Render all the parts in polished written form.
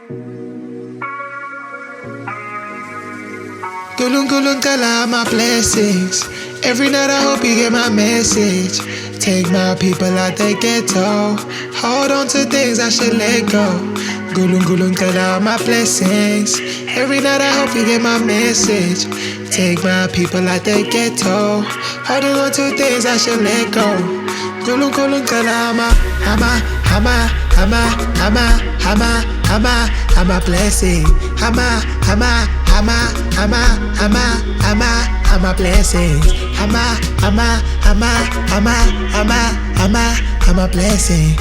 Gulung gulung kala my blessings. Every night I hope you get my message. Take my people out the ghetto. Hold on to things I should let go. Gulung gulung kala my blessings. Every night I hope you get my message. Take my people out the ghetto. Holding on to things I should let go. Gulung gulung kala I'm a blessing. I'm a blessing. I'm a blessing.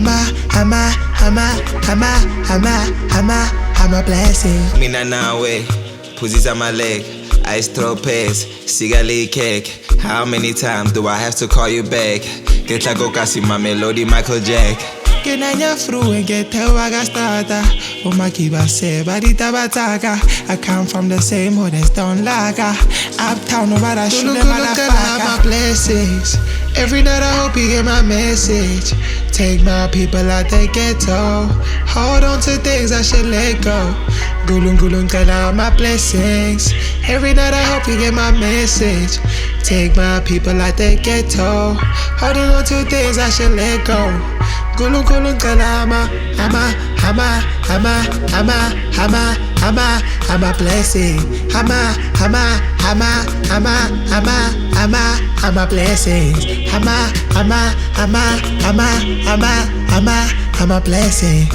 I'm a blessing. Mina nawe, phuzisa my leg. Ice throw pace, sigali cake. How many times do I have to call you back? Get like Okasi, my melody, Michael Jack. Kenanya fru and get tewaga starter. Umakiba se barita bataka. I come from the same hood as Don Laga. Uptown, no matter shoot them motherfucker. My blessings. Every night I hope you get my message. Take my people out the ghetto. Hold on to things I should let go. Gulung gulung kala my blessings. Every night I hope you get my message. Take my people out the ghetto. Holding on to things I should let go. Gulung gulung kala I'm a blessing. I'm a blessing. I'm a blessing.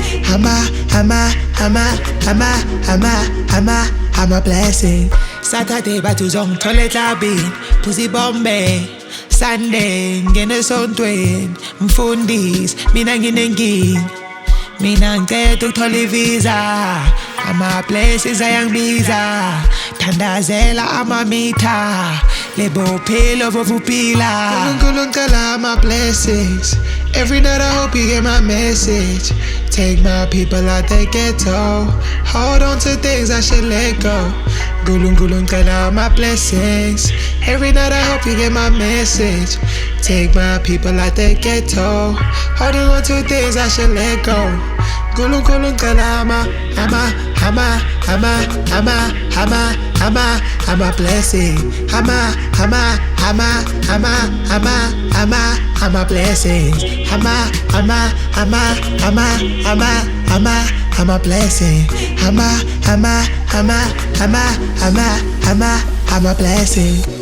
I'm a blessing. Saturday batuzong toilet labin, pussy Bombay. Sunday ngene sontweni, mfundisi mina nginenkingi. Mina ngicela ukuthola ivisa. Ama places ayangibiza. Thandazela amamitha. Lebo philo vovuphila. Gulung kala my blessings. Every night I hope you get my message. Take my people out the ghetto. Hold on to things I should let go. Gulung gulung kala my blessings. Every night I hope you get my message. Take my people out the ghetto. Holding on to things I should let go. Gulung gulung kala I'm a blessing. I'm a blessing. I'm a blessing. I'm a blessing.